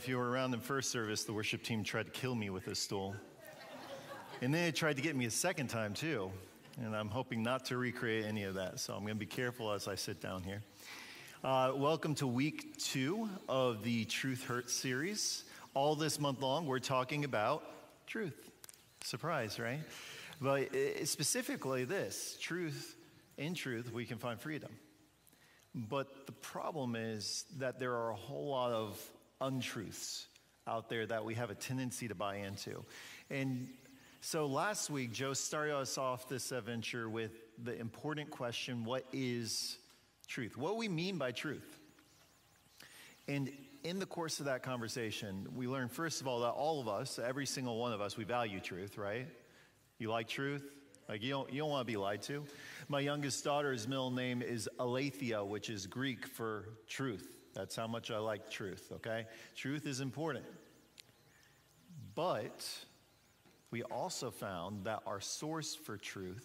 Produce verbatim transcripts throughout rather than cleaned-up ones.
if you were around in first service, the worship team tried to kill me with this stool. And then they tried to get me a second time too. And I'm hoping not to recreate any of that. So I'm going to be careful as I sit down here. Uh, welcome to week two of the Truth Hurts series. All this month long, we're talking about truth. Surprise, right? But specifically this, truth, in truth, we can find freedom. But the problem is that there are a whole lot of untruths out there that we have a tendency to buy into. And so last week, Joe started us off this adventure with the important question, what is truth? What do we mean by truth? And in the course of that conversation, we learned, first of all, that all of us, every single one of us, we value truth, right? You like truth? Like, you don't, you don't want to be lied to. My youngest daughter's middle name is Aletheia, which is Greek for truth. That's how much I like truth, okay? Truth is important. But we also found that our source for truth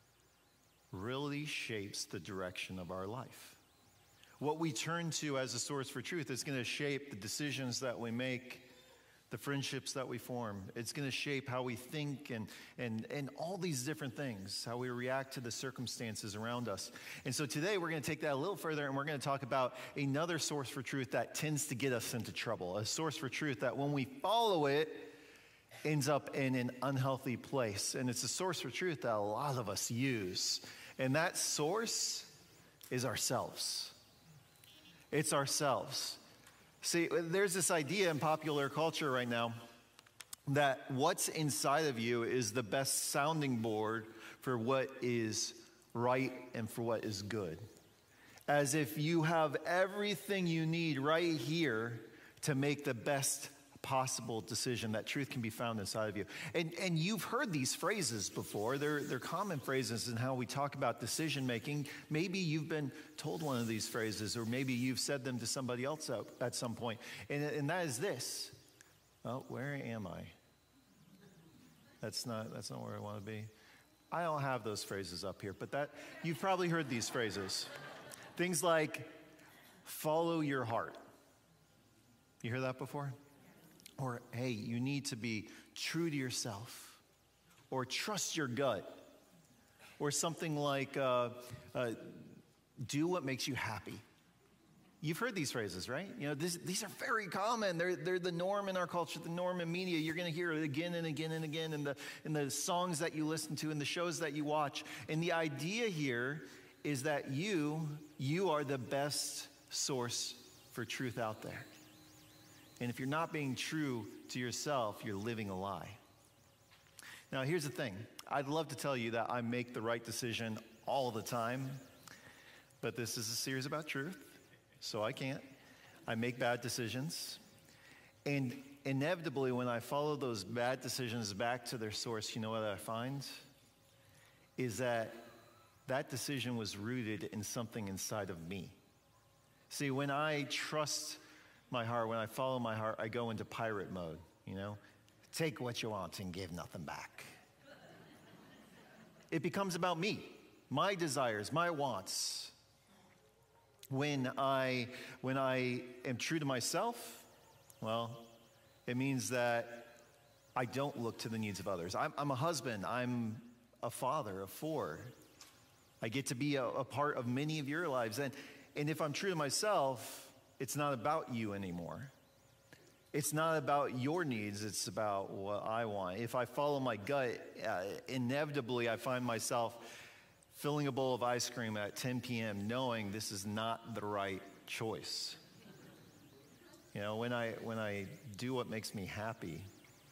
really shapes the direction of our life. What we turn to as a source for truth is going to shape the decisions that we make, the friendships that we form. It's going to shape how we think and, and, and all these different things, how we react to the circumstances around us. And so today we're going to take that a little further, and we're going to talk about another source for truth that tends to get us into trouble, a source for truth that when we follow it, ends up in an unhealthy place. And it's a source for truth that a lot of us use. And that source is ourselves. It's ourselves. See, there's this idea in popular culture right now that what's inside of you is the best sounding board for what is right and for what is good. As if you have everything you need right here to make the best possible decision, that truth can be found inside of you. And and you've heard these phrases before. They're, they're common phrases in how we talk about decision making. Maybe you've been told one of these phrases, or maybe you've said them to somebody else at, at some point. And, and that is this. Oh, where am I? That's not, that's not where I want to be. I don't have those phrases up here, but that you've probably heard these phrases. Things like, follow your heart. You heard that before? Or, hey, you need to be true to yourself. Or trust your gut. Or something like, uh, uh, do what makes you happy. You've heard these phrases, right? You know, this, these are very common. They're, they're the norm in our culture, the norm in media. You're going to hear it again and again and again in the, in the songs that you listen to, in the shows that you watch. And the idea here is that you, you are the best source for truth out there. And if you're not being true to yourself, you're living a lie. Now, here's the thing. I'd love to tell you that I make the right decision all the time, but this is a series about truth, so I can't. I make bad decisions. And inevitably, when I follow those bad decisions back to their source, you know what I find? Is that that decision was rooted in something inside of me. See, when I trust my heart, when I follow my heart, I go into pirate mode, you know? Take what you want and give nothing back. It becomes about me, my desires, my wants. When I, when I am true to myself, well, it means that I don't look to the needs of others. I'm, I'm a husband, I'm a father of four. I get to be a, a part of many of your lives. And, and if I'm true to myself, it's not about you anymore. It's not about your needs. It's about what I want. If I follow my gut, uh, inevitably I find myself filling a bowl of ice cream at ten p.m. knowing this is not the right choice. You know, when I when I do what makes me happy,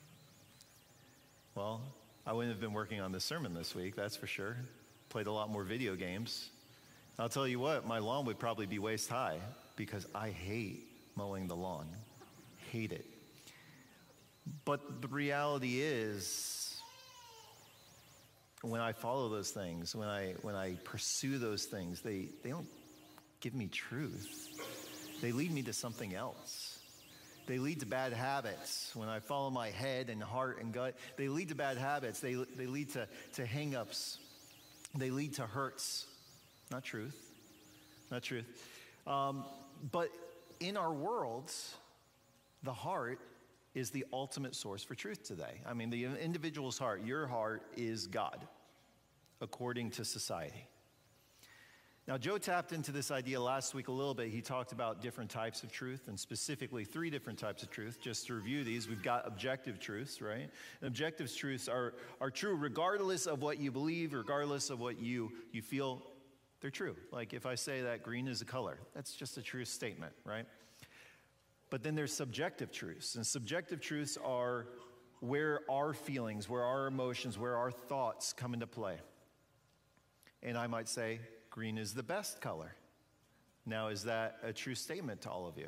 well, I wouldn't have been working on this sermon this week, that's for sure. Played a lot more video games. I'll tell you what, my lawn would probably be waist high because I hate mowing the lawn. Hate it. But the reality is, when I follow those things, when I when I pursue those things, they, they don't give me truth. They lead me to something else. They lead to bad habits. When I follow my head and heart and gut, they lead to bad habits. They, they lead to, to hang-ups. They lead to hurts. Not truth. Not truth. Um, but in our worlds, the heart is the ultimate source for truth today. I mean, the individual's heart, your heart is God, according to society. Now, Joe tapped into this idea last week a little bit. He talked about different types of truth, and specifically three different types of truth. Just to review these, we've got objective truths, right? And objective truths are, are true regardless of what you believe, regardless of what you, you feel. They're true. Like if I say that green is a color, that's just a true statement, right? But then there's subjective truths, and subjective truths are where our feelings, where our emotions, where our thoughts come into play. And I might say, green is the best color. Now, is that a true statement to all of you?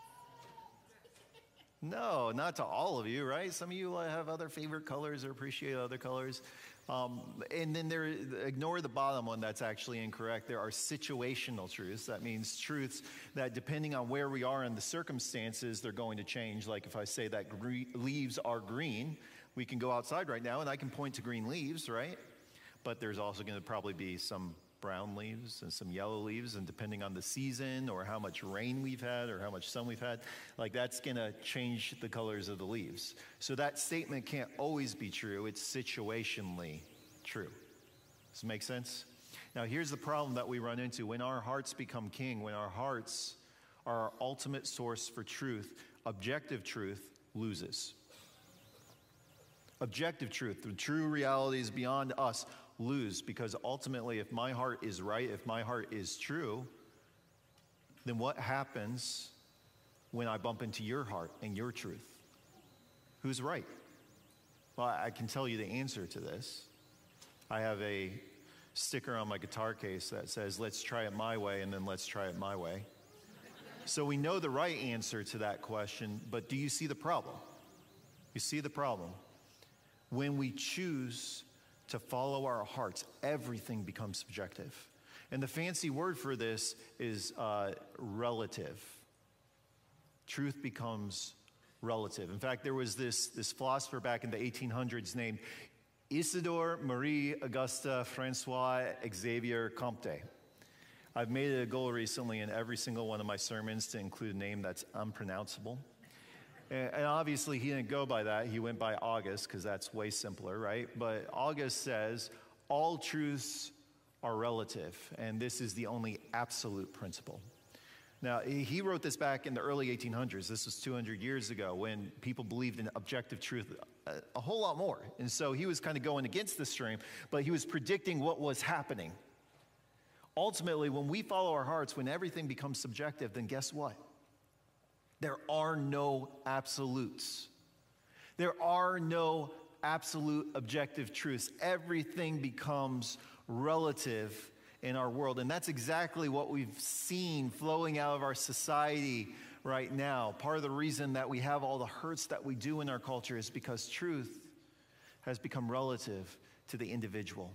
No, not to all of you, right? Some of you have other favorite colors or appreciate other colors. Um, and then there, ignore the bottom one, that's actually incorrect. There are situational truths. That means truths that depending on where we are in the circumstances, they're going to change. Like if I say that gre- leaves are green, we can go outside right now and I can point to green leaves, right? But there's also going to probably be some brown leaves and some yellow leaves, and depending on the season or how much rain we've had or how much sun we've had, like that's going to change the colors of the leaves. So that statement can't always be true. It's situationally true. Does it make sense? Now here's the problem that we run into. When our hearts become king, when our hearts are our ultimate source for truth, objective truth loses. Objective truth, the true realities beyond us, lose, because ultimately if my heart is right, if my heart is true, then what happens when I bump into your heart and your truth? Who's right? Well, I can tell you the answer to this. I have a sticker on my guitar case that says, let's try it my way, and then let's try it my way. So we know the right answer to that question, but do you see the problem? You see the problem? When we choose to follow our hearts, everything becomes subjective. And the fancy word for this is uh, relative. Truth becomes relative. In fact, there was this, this philosopher back in the eighteen hundreds named Isidore Marie Auguste Francois Xavier Comte. I've made it a goal recently in every single one of my sermons to include a name that's unpronounceable. And obviously he didn't go by that. He went by August because that's way simpler, right? But August says all truths are relative, and this is the only absolute principle. Now, he wrote this back in the early eighteen hundreds. This was two hundred years ago when people believed in objective truth a, a whole lot more. And so he was kind of going against the stream, but he was predicting what was happening. Ultimately, when we follow our hearts, when everything becomes subjective, then guess what? There are no absolutes. There are no absolute objective truths. Everything becomes relative in our world. And that's exactly what we've seen flowing out of our society right now. Part of the reason that we have all the hurts that we do in our culture is because truth has become relative to the individual.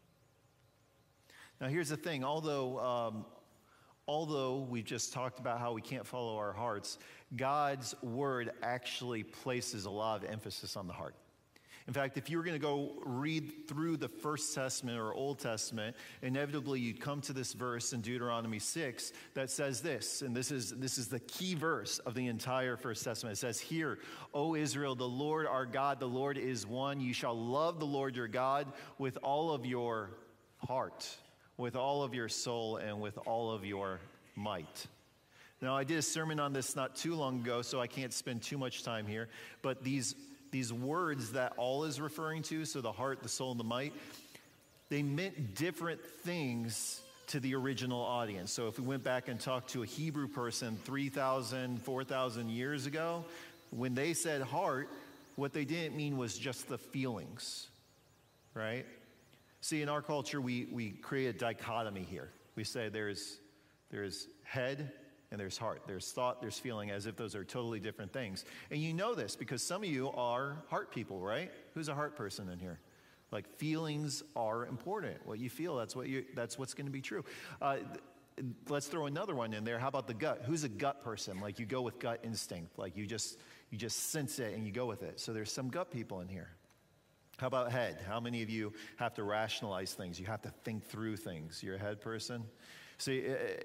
Now, here's the thing. Although, um, although we've just talked about how we can't follow our hearts, God's word actually places a lot of emphasis on the heart. In fact, if you were going to go read through the First Testament or Old Testament, inevitably you'd come to this verse in Deuteronomy six that says this, and this is, this is the key verse of the entire First Testament. It says, "Hear, O Israel, the Lord our God, the Lord is one. You shall love the Lord your God with all of your heart, with all of your soul, and with all of your might." Now, I did a sermon on this not too long ago, so I can't spend too much time here, but these These words that all is referring to, so the heart, the soul, and the might, they meant different things to the original audience. So if we went back and talked to a Hebrew person three thousand, four thousand years ago, when they said heart, what they didn't mean was just the feelings, right? See, in our culture, we, we create a dichotomy here. We say there's, there's head, and there's heart. There's thought, there's feeling, as if those are totally different things. And you know this because some of you are heart people, right? Who's a heart person in here? Like, feelings are important. What you feel, that's what you that's what's going to be true. Uh, th- let's throw another one in there. How about the gut? Who's a gut person? Like, you go with gut instinct. Like, you just you just sense it and you go with it. So there's some gut people in here. How about head? How many of you have to rationalize things? You have to think through things. You're a head person? See, uh,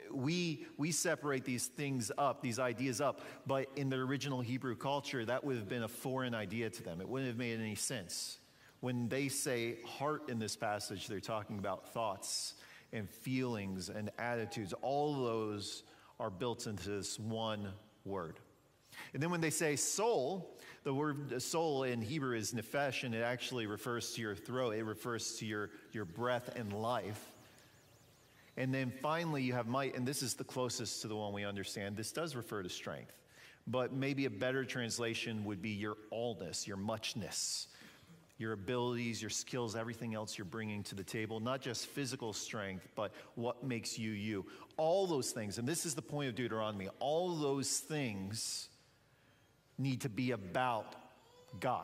we, we separate these things up, these ideas up, but in the original Hebrew culture, that would have been a foreign idea to them. It wouldn't have made any sense. When they say heart in this passage, they're talking about thoughts and feelings and attitudes. All of those are built into this one word. And then when they say soul, the word soul in Hebrew is nephesh, and it actually refers to your throat. It refers to your, your breath and life. And then finally you have might, and this is the closest to the one we understand. This does refer to strength, but maybe a better translation would be your allness, your muchness, your abilities, your skills, everything else you're bringing to the table, not just physical strength, but what makes you you. All those things, and this is the point of Deuteronomy, all those things need to be about God.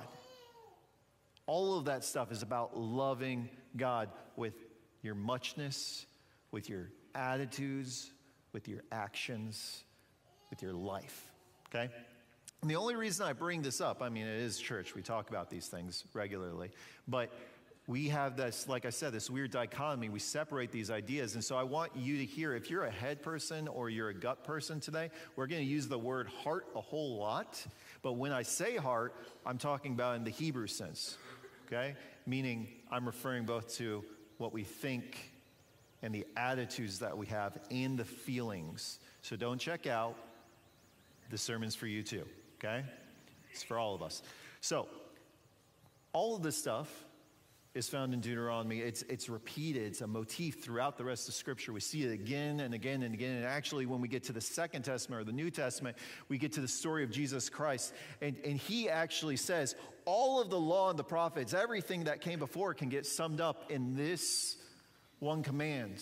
All of that stuff is about loving God with your muchness, with your attitudes, with your actions, with your life, okay? And the only reason I bring this up, I mean, it is church. We talk about these things regularly. But we have this, like I said, this weird dichotomy. We separate these ideas. And so I want you to hear, if you're a head person or you're a gut person today, we're going to use the word heart a whole lot. But when I say heart, I'm talking about in the Hebrew sense, okay? Meaning I'm referring both to what we think and the attitudes that we have and the feelings. So don't check out. The sermon's for you too, okay? It's for all of us. So all of this stuff is found in Deuteronomy. It's, it's repeated. It's a motif throughout the rest of Scripture. We see it again and again and again. And actually, when we get to the Second Testament or the New Testament, we get to the story of Jesus Christ. And, and he actually says, all of the law and the prophets, everything that came before can get summed up in this one command.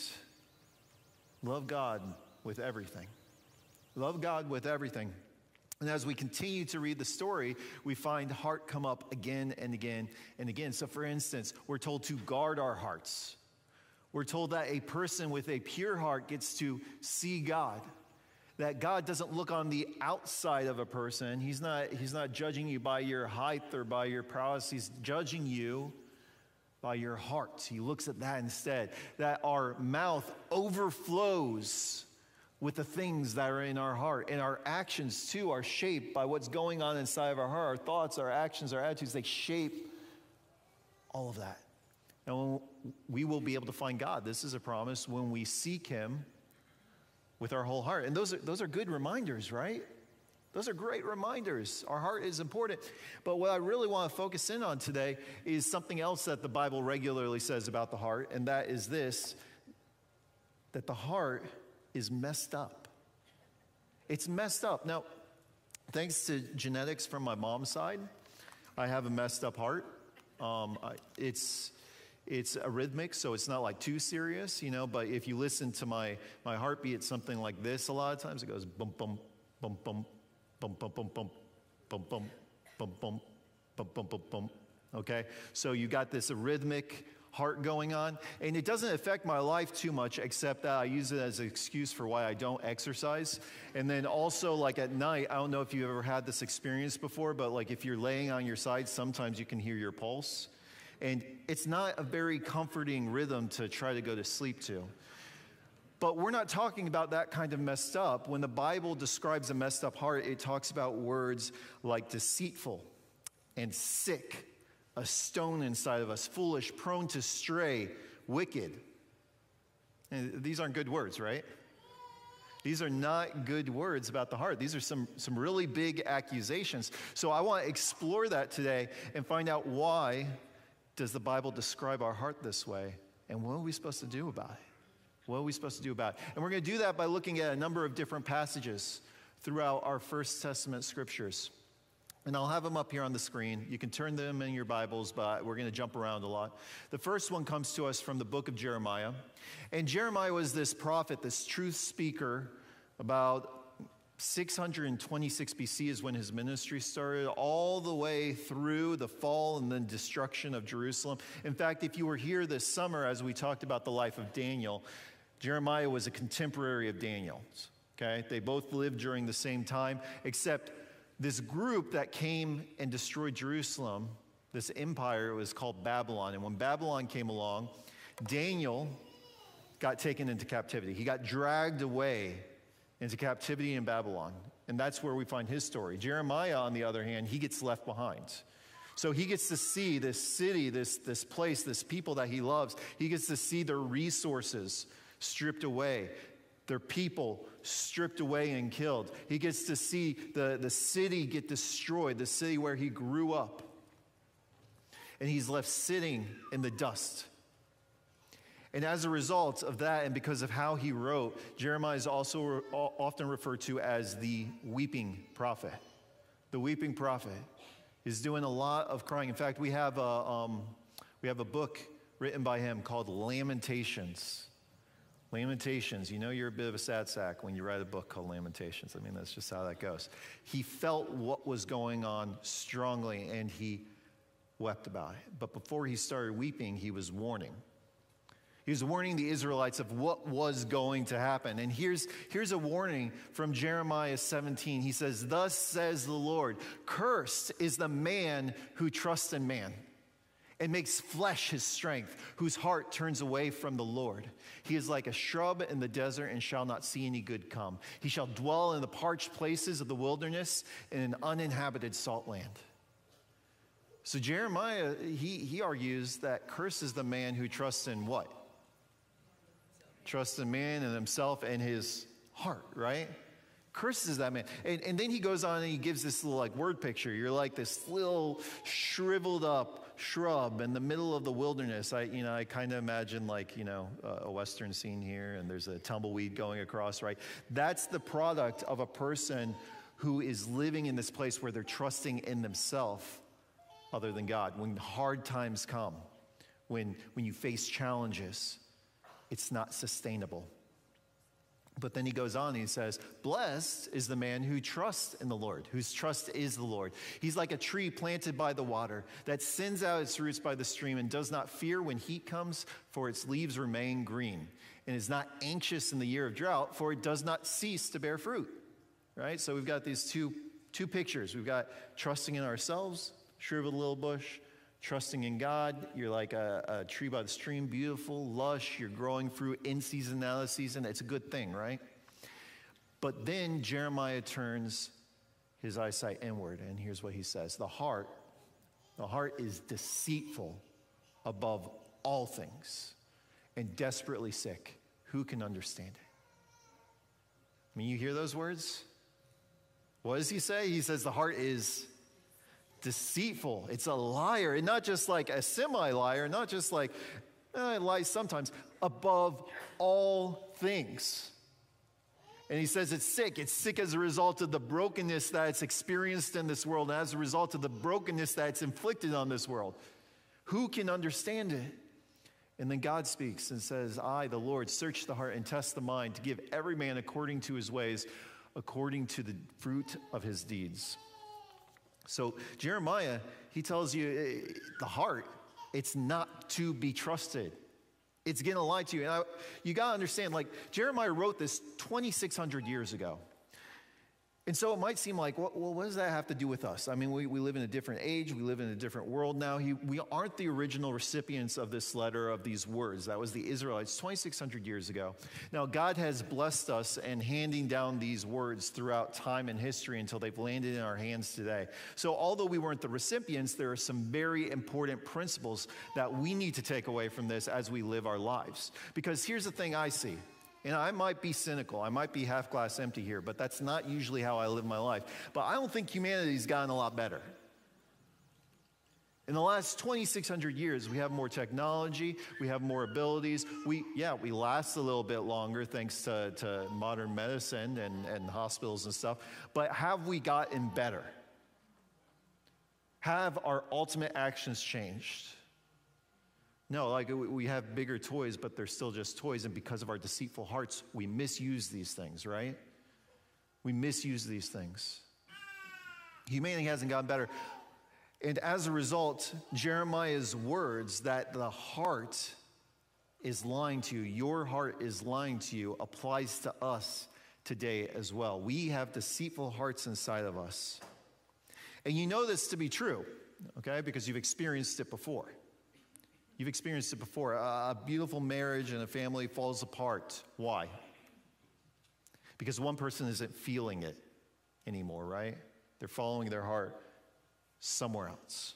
Love God with everything. Love God with everything. And as we continue to read the story, we find heart come up again and again and again. So for instance, we're told to guard our hearts. We're told that a person with a pure heart gets to see God. That God doesn't look on the outside of a person. He's not, he's not judging you by your height or by your prowess. He's judging you by your heart. He looks at that instead. That our mouth overflows with the things that are in our heart. And our actions, too, are shaped by what's going on inside of our heart. Our thoughts, our actions, our attitudes, they shape all of that. And we will be able to find God. This is a promise when we seek him with our whole heart. And those are, those are good reminders, right? Those are great reminders. Our heart is important. But what I really want to focus in on today is something else that the Bible regularly says about the heart, and that is this, that the heart is messed up. It's messed up. Now, thanks to genetics from my mom's side, I have a messed up heart. Um, I, it's it's arrhythmic, so it's not like too serious, you know, but if you listen to my, my heartbeat, it's something like this a lot of times. It goes bum, bum, bum, bum, bum, bum, bum, bum, bum, bum, bum, bum, bum, bum, bum, bum. Okay? So you got this arrhythmic heart going on, and it doesn't affect my life too much, except that I use it as an excuse for why I don't exercise. And then also, like at night, I don't know if you've ever had this experience before, but like if you're laying on your side, sometimes you can hear your pulse. And it's not a very comforting rhythm to try to go to sleep to. But we're not talking about that kind of messed up. When the Bible describes a messed up heart, it talks about words like deceitful and sick, a stone inside of us, foolish, prone to stray, wicked. And these aren't good words, right? These are not good words about the heart. These are some, some really big accusations. So I want to explore that today and find out, why does the Bible describe our heart this way? And what are we supposed to do about it? What are we supposed to do about it? And we're going to do that by looking at a number of different passages throughout our First Testament scriptures. And I'll have them up here on the screen. You can turn them in your Bibles, but we're going to jump around a lot. The first one comes to us from the book of Jeremiah. And Jeremiah was this prophet, this truth speaker, about six hundred twenty-six B C is when his ministry started, all the way through the fall and then destruction of Jerusalem. In fact, if you were here this summer as we talked about the life of Daniel, Jeremiah was a contemporary of Daniel's. Okay? They both lived during the same time, except this group that came and destroyed Jerusalem, this empire, was called Babylon. And when Babylon came along, Daniel got taken into captivity. He got dragged away into captivity in Babylon. And that's where we find his story. Jeremiah, on the other hand, he gets left behind. So he gets to see this city, this, this place, this people that he loves. He gets to see their resources stripped away, their people stripped away and killed. He gets to see the, the city get destroyed, the city where he grew up. And he's left sitting in the dust. And as a result of that, and because of how he wrote, Jeremiah is also re- often referred to as the weeping prophet. The weeping prophet is doing a lot of crying. In fact, we have a, um, we have a book written by him called Lamentations. Lamentations. You know you're a bit of a sad sack when you write a book called Lamentations. I mean, that's just how that goes. He felt what was going on strongly, and he wept about it. But before he started weeping, he was warning. He was warning the Israelites of what was going to happen. And here's, here's a warning from Jeremiah seventeen. He says, "Thus says the Lord, cursed is the man who trusts in man and makes flesh his strength, whose heart turns away from the Lord. He is like a shrub in the desert and shall not see any good come. He shall dwell in the parched places of the wilderness in an uninhabited salt land." So Jeremiah, he, he argues that cursed is the man who trusts in what? Trust in man and himself and his heart, right? Curses that man. And, and then he goes on and he gives this little like word picture. You're like this little shriveled up shrub in the middle of the wilderness. I, you know, I kind of imagine like, you know, a, a Western scene here and there's a tumbleweed going across, right? That's the product of a person who is living in this place where they're trusting in themselves other than God. When hard times come, when, when you face challenges, it's not sustainable. But then he goes on and he says, "Blessed is the man who trusts in the Lord, whose trust is the Lord. He's like a tree planted by the water that sends out its roots by the stream and does not fear when heat comes, for its leaves remain green, and is not anxious in the year of drought, for it does not cease to bear fruit." Right? So we've got these two, two pictures. We've got trusting in ourselves, shriveled little bush. Trusting in God, you're like a, a tree by the stream, beautiful, lush, you're growing fruit in season, out of season. It's a good thing, right? But then Jeremiah turns his eyesight inward, and here's what he says. The heart, the heart is deceitful above all things and desperately sick. Who can understand it? I mean, you hear those words? What does he say? He says the heart is deceitful. It's a liar. And not just like a semi-liar, not just like, eh, it lies sometimes, above all things. And he says it's sick. It's sick as a result of the brokenness that it's experienced in this world, and as a result of the brokenness that it's inflicted on this world. Who can understand it? And then God speaks and says, "I, the Lord, search the heart and test the mind to give every man according to his ways, according to the fruit of his deeds." So Jeremiah, he tells you the heart, it's not to be trusted. It's going to lie to you. And I, you got to understand, like, Jeremiah wrote this twenty-six hundred years ago. And so it might seem like, well, well, what does that have to do with us? I mean, we, we live in a different age. We live in a different world now. He, we aren't the original recipients of this letter, of these words. That was the Israelites twenty-six hundred years ago. Now, God has blessed us in handing down these words throughout time and history until they've landed in our hands today. So although we weren't the recipients, there are some very important principles that we need to take away from this as we live our lives. Because here's the thing I see. And I might be cynical, I might be half glass empty here, but that's not usually how I live my life. But I don't think humanity's gotten a lot better. In the last twenty-six hundred years, we have more technology, we have more abilities. We, yeah, we last a little bit longer thanks to, to modern medicine and, and hospitals and stuff. But have we gotten better? Have our ultimate actions changed? No, like we have bigger toys, but they're still just toys. And because of our deceitful hearts, we misuse these things, right? We misuse these things. Humanity hasn't gotten better. And as a result, Jeremiah's words that the heart is lying to you, your heart is lying to you, applies to us today as well. We have deceitful hearts inside of us. And you know this to be true, okay, because you've experienced it before. You've experienced it before. A beautiful marriage and a family falls apart. Why? Because one person isn't feeling it anymore, right? They're following their heart somewhere else.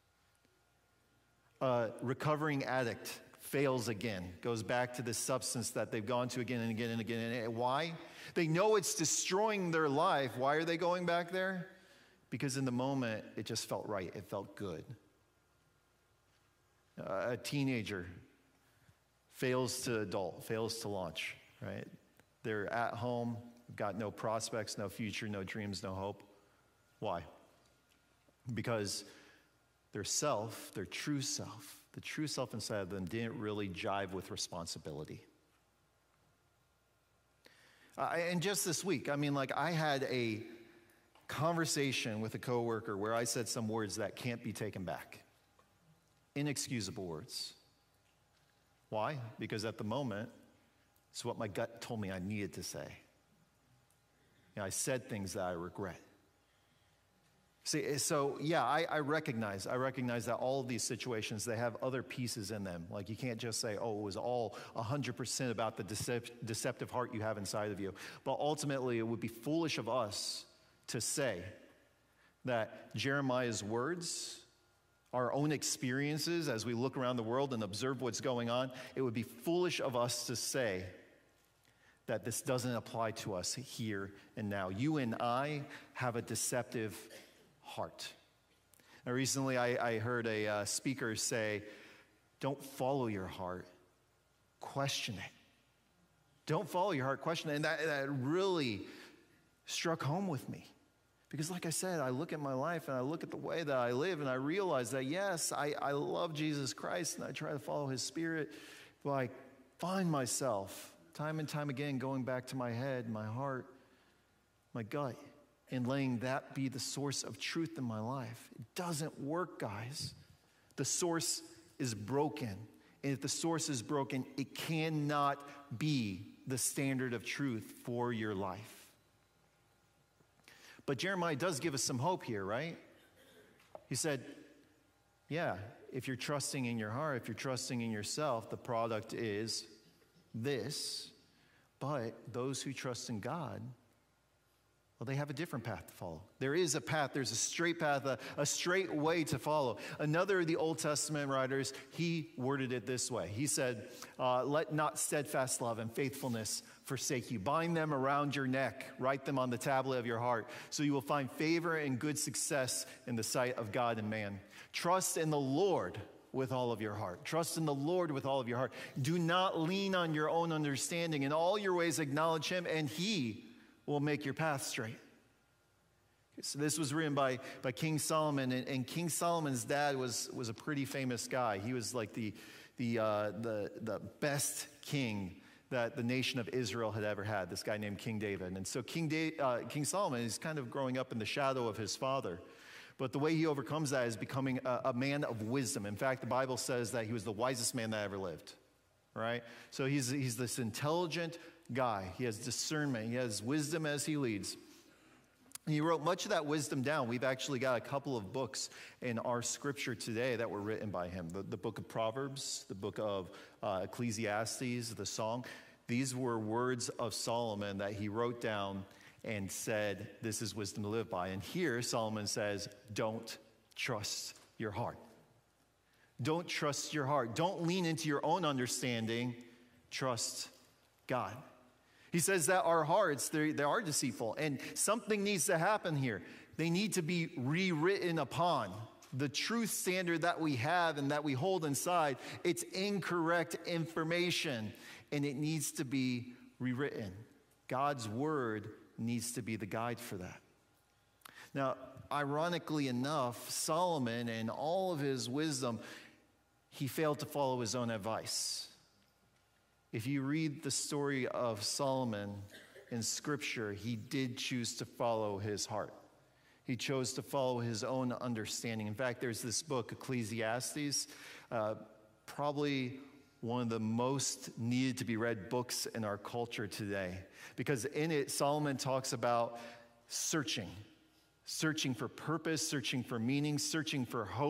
A recovering addict fails again, goes back to this substance that they've gone to again and again and again. And why? They know it's destroying their life. Why are they going back there? Because in the moment, it just felt right. It felt good. Uh, a teenager fails to adult, fails to launch, right? They're at home, got no prospects, no future, no dreams, no hope. Why? Because their self, their true self, the true self inside of them didn't really jive with responsibility. Uh, and just this week, I mean, like I had a conversation with a coworker where I said some words that can't be taken back. Inexcusable words. Why? Because at the moment, it's what my gut told me I needed to say. You know, I said things that I regret. See, so yeah, I, I recognize, I recognize that all of these situations, they have other pieces in them. Like you can't just say, oh, it was all one hundred percent about the decep- deceptive heart you have inside of you. But ultimately, it would be foolish of us to say that Jeremiah's words, our own experiences as we look around the world and observe what's going on, it would be foolish of us to say that this doesn't apply to us here and now. You and I have a deceptive heart. Now, recently I, I heard a uh, speaker say, don't follow your heart, question it. Don't follow your heart, question it. And that, that really struck home with me. Because like I said, I look at my life and I look at the way that I live and I realize that yes, I, I love Jesus Christ and I try to follow his spirit, but I find myself time and time again going back to my head, my heart, my gut, and letting that be the source of truth in my life. It doesn't work, guys. The source is broken. And if the source is broken, it cannot be the standard of truth for your life. But Jeremiah does give us some hope here, right? He said, yeah, if you're trusting in your heart, if you're trusting in yourself, the product is this. But those who trust in God, well, they have a different path to follow. There is a path. There's a straight path, a, a straight way to follow. Another of the Old Testament writers, he worded it this way. He said, uh, let not steadfast love and faithfulness forsake you. Bind them around your neck. Write them on the tablet of your heart, so you will find favor and good success in the sight of God and man. Trust in the Lord with all of your heart. Trust in the Lord with all of your heart. Do not lean on your own understanding. In all your ways acknowledge him, and he will make your path straight. So this was written by, by King Solomon, and, and King Solomon's dad was, was a pretty famous guy. He was like the, the, uh, the, the best king that the nation of Israel had ever had, this guy named King David. And so King, da- uh, King Solomon is kind of growing up in the shadow of his father. But the way he overcomes that is becoming a, a man of wisdom. In fact, the Bible says that he was the wisest man that ever lived, right? So he's, he's this intelligent guy. He has discernment. He has wisdom as he leads. He wrote much of that wisdom down. We've actually got a couple of books in our scripture today that were written by him. The, the book of Proverbs, the book of uh, Ecclesiastes, the Song. These were words of Solomon that he wrote down and said, this is wisdom to live by. And here Solomon says, don't trust your heart. Don't trust your heart. Don't lean into your own understanding. Trust God. He says that our hearts, they, they are deceitful, and something needs to happen here. They need to be rewritten upon. The truth standard that we have and that we hold inside, it's incorrect information, and it needs to be rewritten. God's word needs to be the guide for that. Now, ironically enough, Solomon, in all of his wisdom, he failed to follow his own advice. If you read the story of Solomon in Scripture, he did choose to follow his heart. He chose to follow his own understanding. In fact, there's this book, Ecclesiastes, uh, probably one of the most needed to be read books in our culture today. Because in it, Solomon talks about searching, searching for purpose, searching for meaning, searching for hope,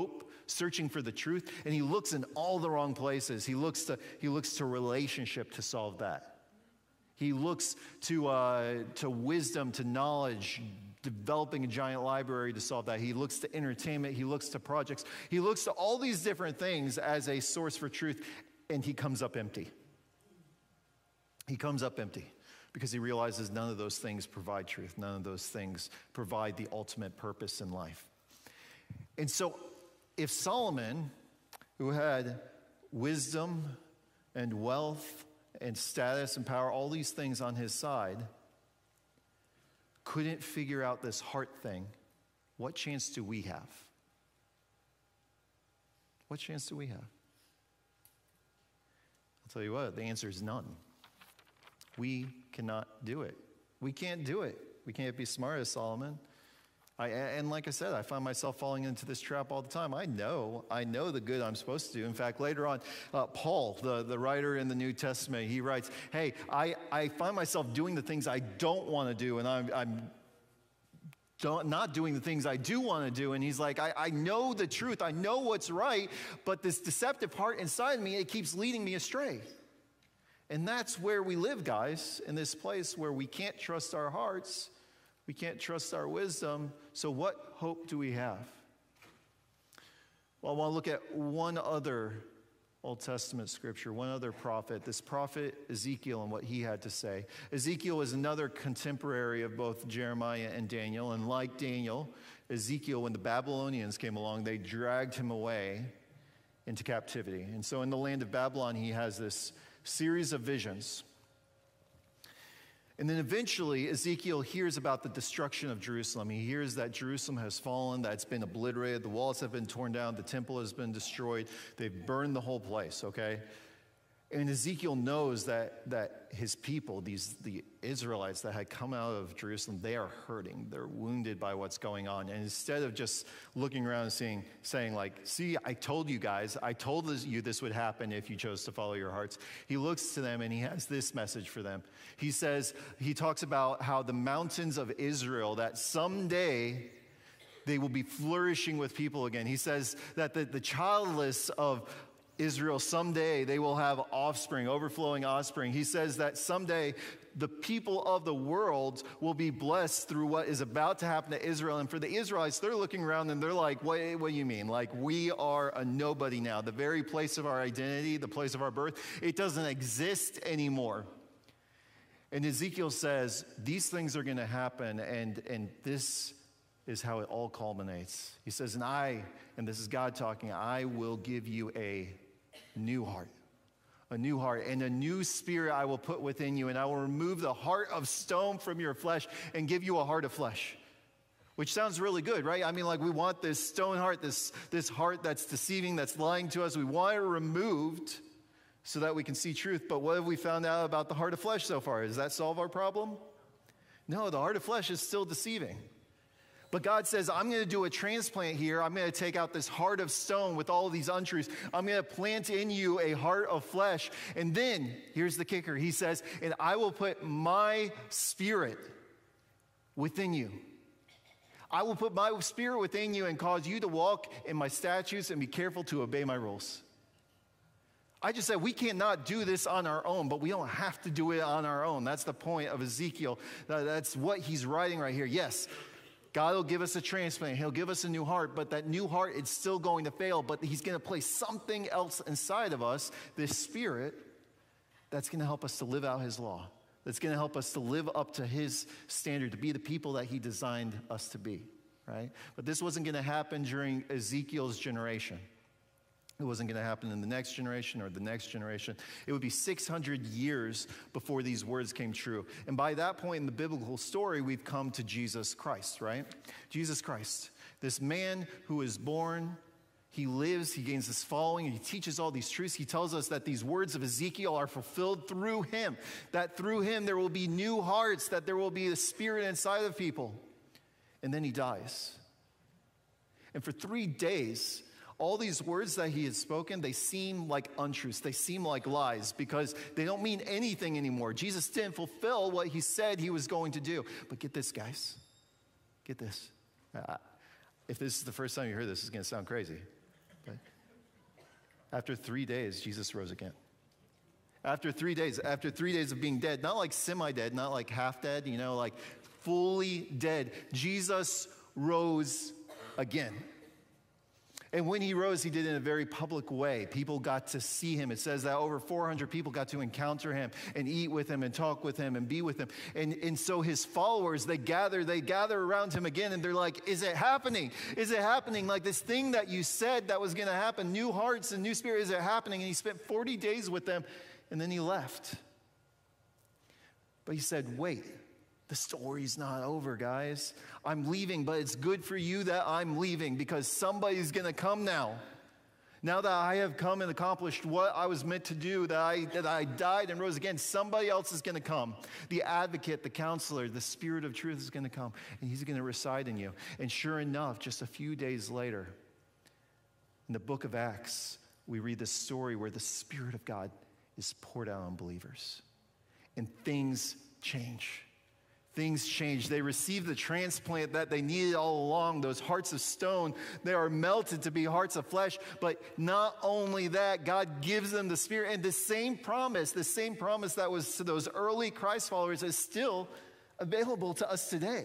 searching for the truth, and he looks in all the wrong places. He looks to, he looks to relationship to solve that. He looks to, uh, to wisdom, to knowledge, developing a giant library to solve that. He looks to entertainment. He looks to projects. He looks to all these different things as a source for truth, and he comes up empty. He comes up empty because he realizes none of those things provide truth. None of those things provide the ultimate purpose in life. And so if Solomon, who had wisdom and wealth and status and power, all these things on his side, couldn't figure out this heart thing, what chance do we have? What chance do we have? I'll tell you what, the answer is none. We cannot do it. We can't do it. We can't be smart as Solomon. I, and like I said, I find myself falling into this trap all the time. I know, I know the good I'm supposed to do. In fact, later on, uh, Paul, the, the writer in the New Testament, he writes, hey, I, I find myself doing the things I don't want to do, and I'm, I'm don't, not doing the things I do want to do. And he's like, I, I know the truth. I know what's right, but this deceptive heart inside me, it keeps leading me astray. And that's where we live, guys, in this place where we can't trust our hearts. We can't trust our wisdom. So what hope do we have? Well, I want to look at one other Old Testament scripture, one other prophet, this prophet Ezekiel and what he had to say. Ezekiel is another contemporary of both Jeremiah and Daniel. And like Daniel, Ezekiel, when the Babylonians came along, they dragged him away into captivity. And so in the land of Babylon, he has this series of visions. And then eventually, Ezekiel hears about the destruction of Jerusalem. He hears that Jerusalem has fallen, that it's been obliterated, the walls have been torn down, the temple has been destroyed, they've burned the whole place, okay? And Ezekiel knows that, that his people, these the Israelites that had come out of Jerusalem, they are hurting. They're wounded by what's going on. And instead of just looking around and seeing, saying like, see, I told you guys, I told you this would happen if you chose to follow your hearts. He looks to them and he has this message for them. He says, he talks about how the mountains of Israel, that someday they will be flourishing with people again. He says that the, the childless of Israel, someday they will have offspring, overflowing offspring. He says that someday the people of the world will be blessed through what is about to happen to Israel. And for the Israelites, they're looking around and they're like, what, what do you mean? Like, we are a nobody now. The very place of our identity, the place of our birth, it doesn't exist anymore. And Ezekiel says, these things are going to happen, and, and this is how it all culminates. He says, and I, and this is God talking, I will give you a new heart, a new heart, and a new spirit I will put within you, and I will remove the heart of stone from your flesh and give you a heart of flesh. Which sounds really good, right? I mean, like, we want this stone heart, this, this heart that's deceiving, that's lying to us. We want it removed so that we can see truth. But what have we found out about the heart of flesh so far? Does that solve our problem? No, the heart of flesh is still deceiving. But God says, I'm going to do a transplant here. I'm going to take out this heart of stone with all of these untruths. I'm going to plant in you a heart of flesh. And then, here's the kicker. He says, and I will put my spirit within you. I will put my spirit within you and cause you to walk in my statutes and be careful to obey my rules. I just said we cannot do this on our own, but we don't have to do it on our own. That's the point of Ezekiel. That's what he's writing right here. Yes, God will give us a transplant. He'll give us a new heart, but that new heart, it's still going to fail, but he's going to place something else inside of us, this spirit, that's going to help us to live out his law, that's going to help us to live up to his standard, to be the people that he designed us to be, right? But this wasn't going to happen during Ezekiel's generation. It wasn't going to happen in the next generation or the next generation. It would be six hundred years before these words came true. And by that point in the biblical story, we've come to Jesus Christ, right? Jesus Christ, this man who is born, he lives, he gains this following, and he teaches all these truths. He tells us that these words of Ezekiel are fulfilled through him, that through him there will be new hearts, that there will be a spirit inside of people. And then he dies. And for three days, all these words that he had spoken, they seem like untruths. They seem like lies because they don't mean anything anymore. Jesus didn't fulfill what he said he was going to do. But get this, guys. Get this. Uh, if this is the first time you heard this, it's going to sound crazy. After three days, Jesus rose again. After three days, after three days of being dead, not like semi-dead, not like half dead, you know, like fully dead, Jesus rose again. And when he rose, he did it in a very public way. People got to see him. It says that over four hundred people got to encounter him and eat with him and talk with him and be with him. And, and so his followers, they gather, they gather around him again, and they're like, is it happening? Is it happening? Like this thing that you said that was going to happen, new hearts and new spirit, is it happening? And he spent forty days with them, and then he left. But he said, wait. The story's not over, guys. I'm leaving, but it's good for you that I'm leaving because somebody's going to come now. Now that I have come and accomplished what I was meant to do, that I, that I died and rose again, somebody else is going to come. The advocate, the counselor, the Spirit of truth is going to come, and he's going to reside in you. And sure enough, just a few days later, in the book of Acts, we read the story where the Spirit of God is poured out on believers. And things change. Things change. They receive the transplant that they needed all along. Those hearts of stone, they are melted to be hearts of flesh. But not only that, God gives them the Spirit. And the same promise, the same promise that was to those early Christ followers is still available to us today.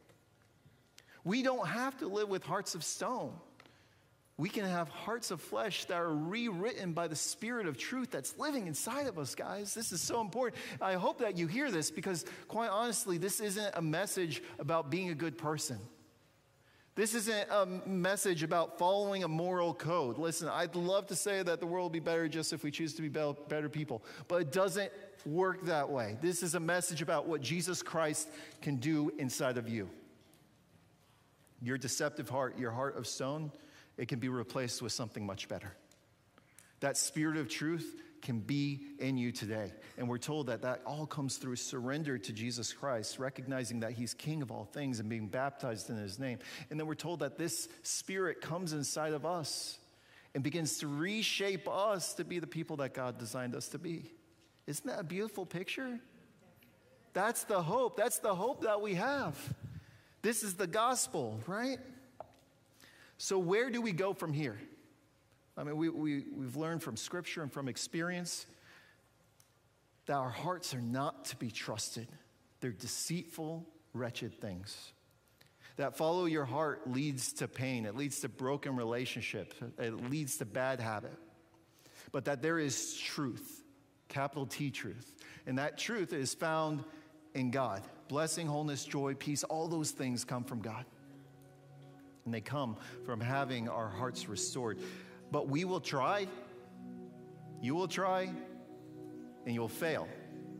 We don't have to live with hearts of stone. We can have hearts of flesh that are rewritten by the Spirit of truth that's living inside of us, guys. This is so important. I hope that you hear this because, quite honestly, this isn't a message about being a good person. This isn't a message about following a moral code. Listen, I'd love to say that the world will be better just if we choose to be better people, but it doesn't work that way. This is a message about what Jesus Christ can do inside of you. Your deceptive heart, your heart of stone, it can be replaced with something much better. That Spirit of truth can be in you today. And we're told that that all comes through surrender to Jesus Christ, recognizing that he's King of all things and being baptized in his name. And then we're told that this Spirit comes inside of us and begins to reshape us to be the people that God designed us to be. Isn't that a beautiful picture? That's the hope. That's the hope that we have. This is the gospel, right? So where do we go from here? I mean, we, we, we've learned from Scripture and from experience that our hearts are not to be trusted. They're deceitful, wretched things. That follow your heart leads to pain. It leads to broken relationships. It leads to bad habit. But that there is truth, capital T truth. And that truth is found in God. Blessing, wholeness, joy, peace, all those things come from God. And they come from having our hearts restored. But we will try, you will try, and you'll fail.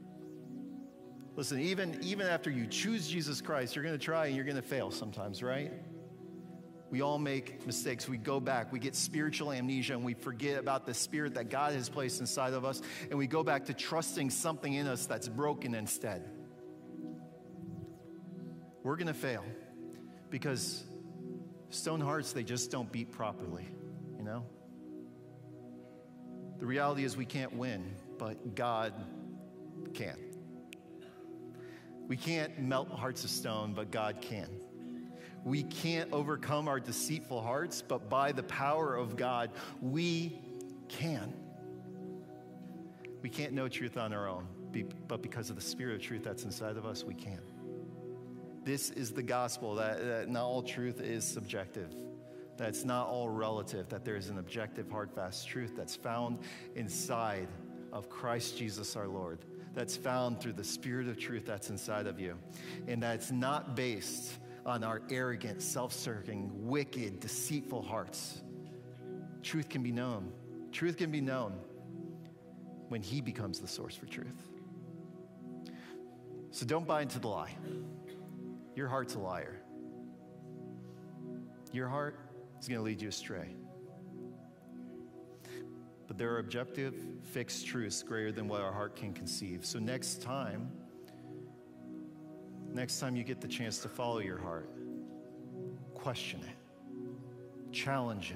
Listen, even, even after you choose Jesus Christ, you're going to try and you're going to fail sometimes, right? We all make mistakes. We go back. We get spiritual amnesia, and we forget about the Spirit that God has placed inside of us, and we go back to trusting something in us that's broken instead. We're going to fail because stone hearts, they just don't beat properly, you know? The reality is we can't win, but God can. We can't melt hearts of stone, but God can. We can't overcome our deceitful hearts, but by the power of God, we can. We can't know truth on our own, but because of the Spirit of truth that's inside of us, we can. This is the gospel, that, that not all truth is subjective, that it's not all relative, that there is an objective, hard, fast truth that's found inside of Christ Jesus our Lord, that's found through the Spirit of truth that's inside of you, and that's not based on our arrogant, self-serving, wicked, deceitful hearts. Truth can be known. Truth can be known when he becomes the source for truth. So don't buy into the lie. Your heart's a liar. Your heart is going to lead you astray. But there are objective, fixed truths greater than what our heart can conceive. So next time, next time you get the chance to follow your heart, question it, challenge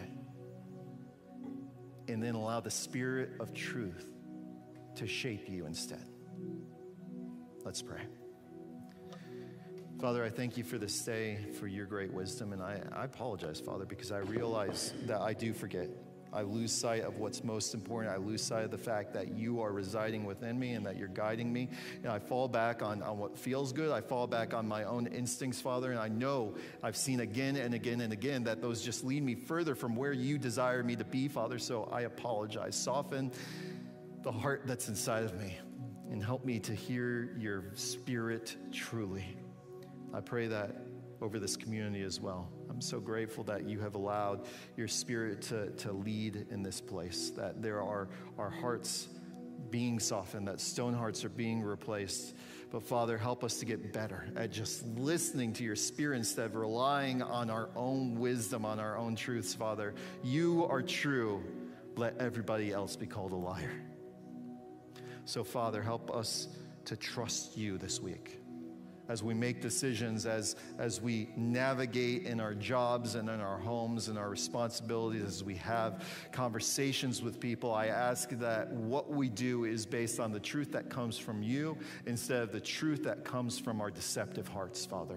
it, and then allow the Spirit of truth to shape you instead. Let's pray. Father, I thank you for this day, for your great wisdom, and I, I apologize, Father, because I realize that I do forget. I lose sight of what's most important. I lose sight of the fact that you are residing within me and that you're guiding me. And I fall back on, on what feels good. I fall back on my own instincts, Father. And I know I've seen again and again and again that those just lead me further from where you desire me to be, Father. So I apologize. Soften the heart that's inside of me and help me to hear your Spirit truly. I pray that over this community as well. I'm so grateful that you have allowed your Spirit to, to lead in this place, that there are our hearts being softened, that stone hearts are being replaced. But Father, help us to get better at just listening to your Spirit instead of relying on our own wisdom, on our own truths, Father. You are true. Let everybody else be called a liar. So Father, help us to trust you this week. As we make decisions, as, as we navigate in our jobs and in our homes and our responsibilities, as we have conversations with people, I ask that what we do is based on the truth that comes from you instead of the truth that comes from our deceptive hearts, Father.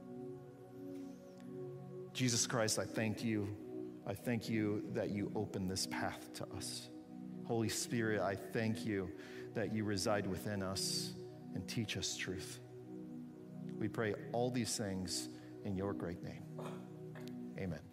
Jesus Christ, I thank you. I thank you that you open this path to us. Holy Spirit, I thank you that you reside within us and teach us truth. We pray all these things in your great name. Amen.